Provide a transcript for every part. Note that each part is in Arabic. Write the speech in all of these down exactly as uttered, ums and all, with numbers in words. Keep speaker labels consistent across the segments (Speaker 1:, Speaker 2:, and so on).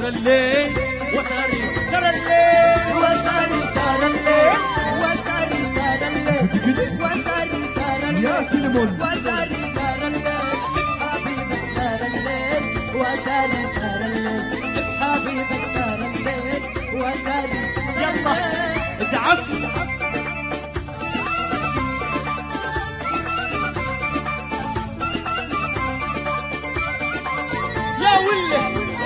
Speaker 1: الليل وساري سار الليل وساري سار الليل وساري سار الليل وساري سار الليل
Speaker 2: يا سينمون
Speaker 1: وساري سار الليل حبيبك سار الليل وساري سار الليل حبيبك سار الليل وساري يلا ادعس يا وله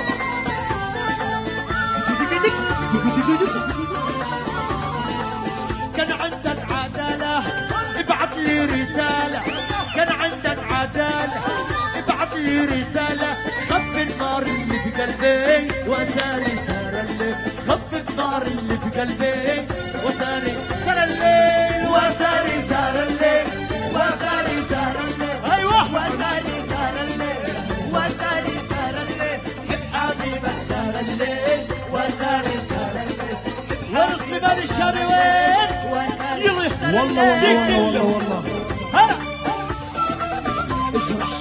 Speaker 1: كان عندك عدالة ابعث لي رسالة كان عندك عدالة ابعث لي رسالة خف النار اللي في قلبي وساري سار الليل خف النار اللي في قلبي وساري سار الليل وساري سار الليل وساري سار الليل ايوه وساري سار الليل وساري سار الليل حب حبيبك سار الليل وساري سار الليل يا سليمان الشامي وين يلا
Speaker 2: والله والله والله والله
Speaker 1: هلا اشرح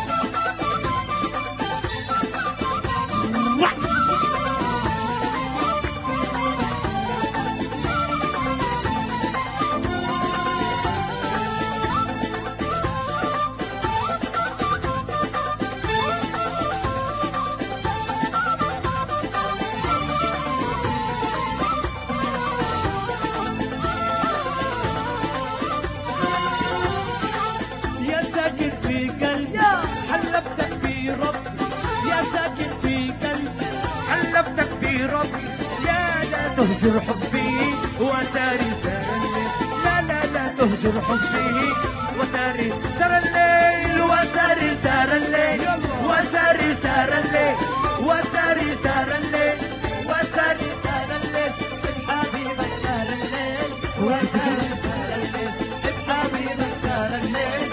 Speaker 1: يا ساكن في قلبي حلفتك في ربي يا ساكن في قلبي حلفتك في ربي لا لا تهجر حبي وساري سار الليل لا لا لا تهجر حبي وساري سار الليل وساري سار الليل وساري سار الليل وساري سار الليل وساري سار الليل حبيبك سار الليل وساري سار الليل حبيبك سار الليل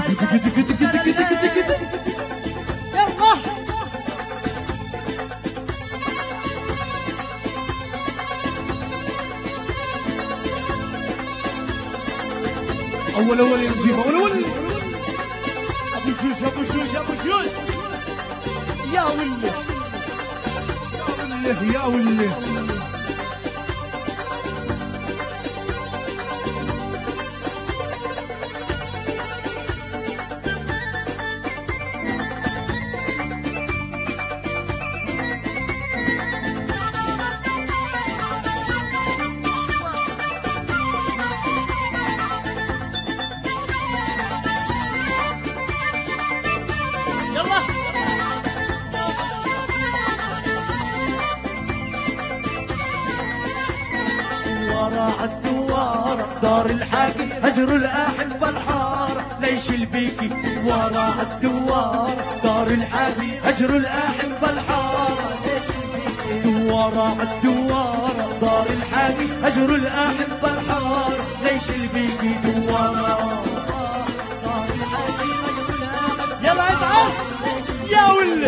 Speaker 1: يلا
Speaker 2: اول اول نجيب اول اول
Speaker 1: ابو شوش ابو شوش ابو شوش يا ولي
Speaker 2: يا ولي
Speaker 1: يلا ورا الدوار دار الحاكي هجر الاحل بالحاره ليش البيكي ورا الدوار دار الحاكي هجر الاحل بالحاره ورا الدوار دار الحاكي هجر الاحل بالحاره ليش البيكي دوارا يلا ادعس يا ولي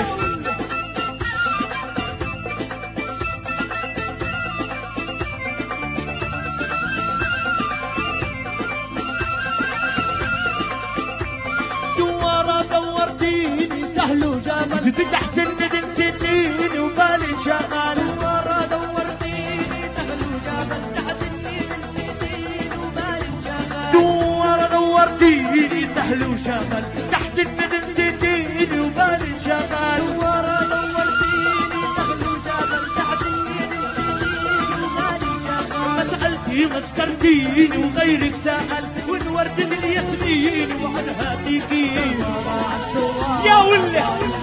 Speaker 1: دوارة دورتيني سهل وجمال تحت الندم سنين وبالي شغال دوارة دورتيني سهل وجمال تحت الندم سنين وبالي شغال دوارة دورتيني سهل وشغال تحت الندم سنين وبالي شغال دوارة دورتيني سهل وجمال تحت الندم سنين وبالي شغال ما سألتي ما سكرتيني وغيرك سأل وانوردت الياسمين وعنها تيكي يا ولي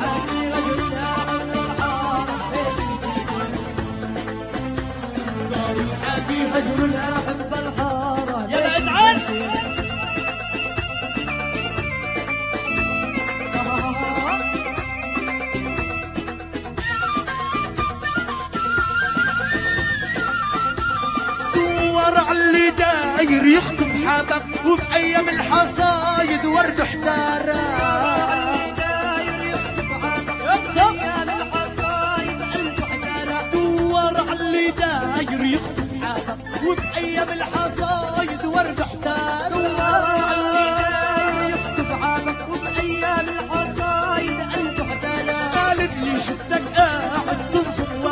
Speaker 1: هجر الأحب بالحارة يلا ادعس دور على اللي داير يخطب حبك وبأيام الحصايد ورد احتارة دور على اللي داير يخطب حبك وبأيام الحصايد ورد احتارة دور على اللي داير يخطب حبك وبأيام الحصايد قلبه احتارة قالت لي شفتك قاعد تنصب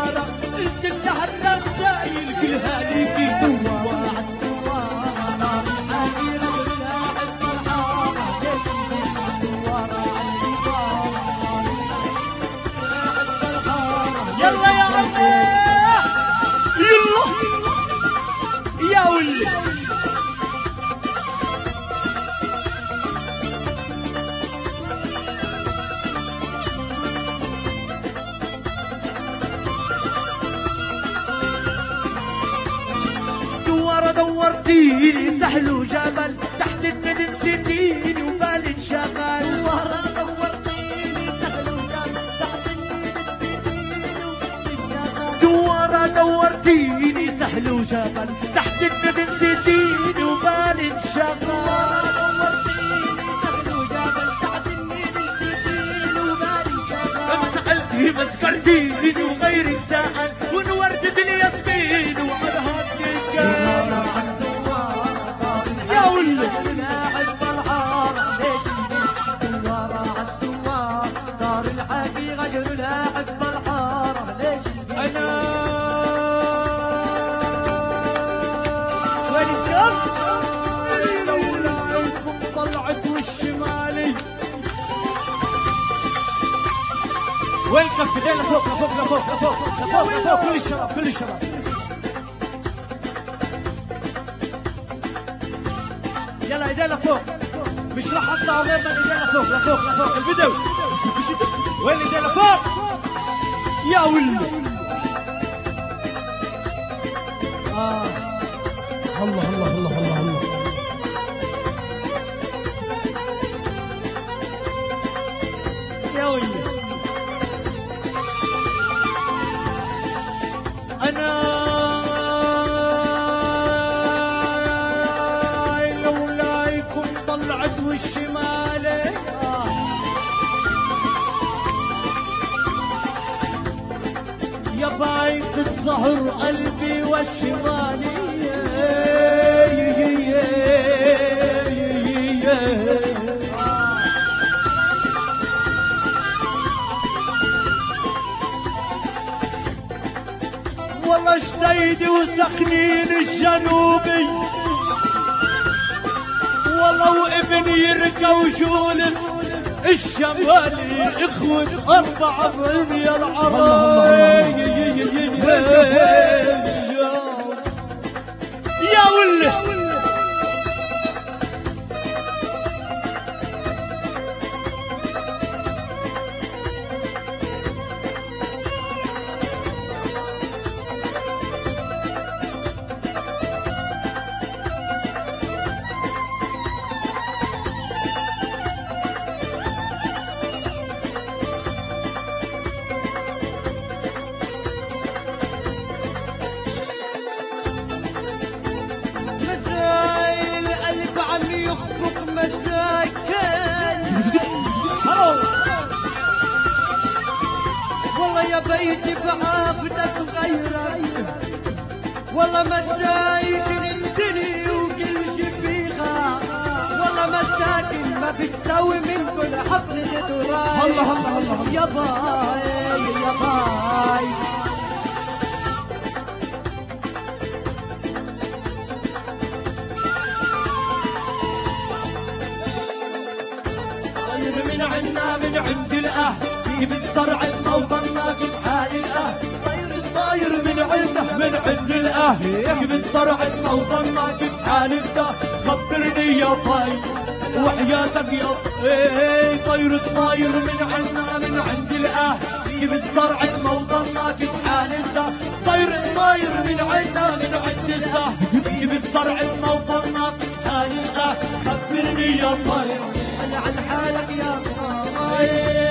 Speaker 1: دوار دورتيني سهل وجبل تحت الندى نسيتيني وبالي انشغل. دوار دورتيني سهل وجبل تحت الندى نسيتيني وبالي انشغل. دوار دورتيني سهل وجبل تحت الندى نسيتيني وبالي انشغل. مسألتي مسكرتيني وغيرك سأل ونوردت الياسمين وعلى هالدقة يا ولد عجب الحارة ليش دوارة عالدوار دار الحقيقة جر لها عجب الحارة ليش أنا وين الجنب لولا عينكم طلعت والشمالي وين الكف ايدينا فوق لفوق لفوق لفوق لفوق لفوق كل الشباب كل الشباب يلا ايدينا فوق مش راح اطلع غير من ايدينا فوق لفوق لفوق الفيديو وين ايدينا فوق يا ولد اه
Speaker 2: الله الله الله الله الله
Speaker 1: يا ولد أنا لولايكم طلعت والشمالي يا بايك تظهر قلبي والشمالي والله شديدي وسخنين الجنوبي والله وابن يركا وجولس الشمالي اخوة أربعة بعمية العراي يا ولد والله يا بيتي بعافدك غيرك والله مساكن الدنيا وكل شي فيها والله مساكن ما بتساوي منكن حفلة دراي
Speaker 2: الله الله الله
Speaker 1: يا باي يا باي طيب من عنا من عند الأهل جيب الزرع الموطن ناقص حال الأهل طير الطاير من عنده من عند الأهل جيب الزرع الموطن ناقص حال الأهل خبرني يا طير وحياتك يا طير طير الطاير من عنا من عند الأهل جيب الزرع الموطن ناقص حال الأهل طير الطاير من عنا من عند الأهل جيب الزرع الموطن ناقص حال الأهل خبرني يا طير أنا عن حالك يا طير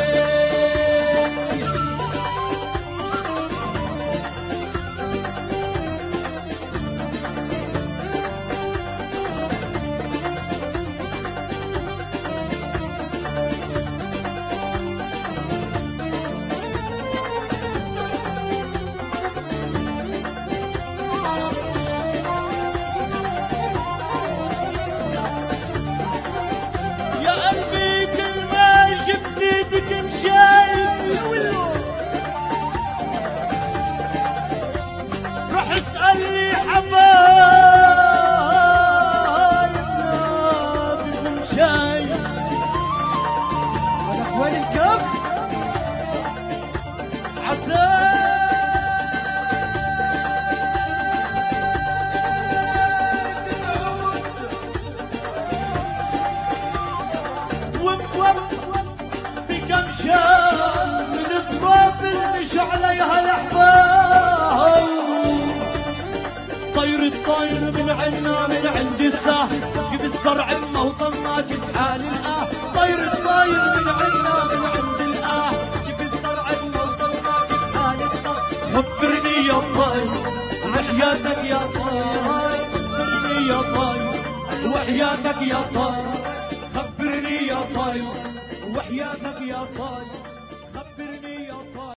Speaker 1: من عنا من عند الساه جيب الزرع موطن ما في حال الآه طير الطاير من عنا من عند الآه جيب الزرع موطن ما في حال الآه خبرني يا طاير وحياتك يا طاير خبرني يا طاير وحياتك يا طاير خبرني يا طاير وحياتك يا طاير